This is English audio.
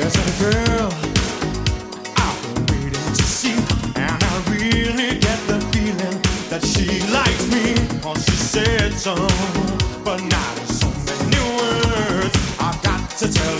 Girl, I've been waiting to see, and I really get the feeling that she likes me. Oh, she said so, but not in so many words. I've got to tell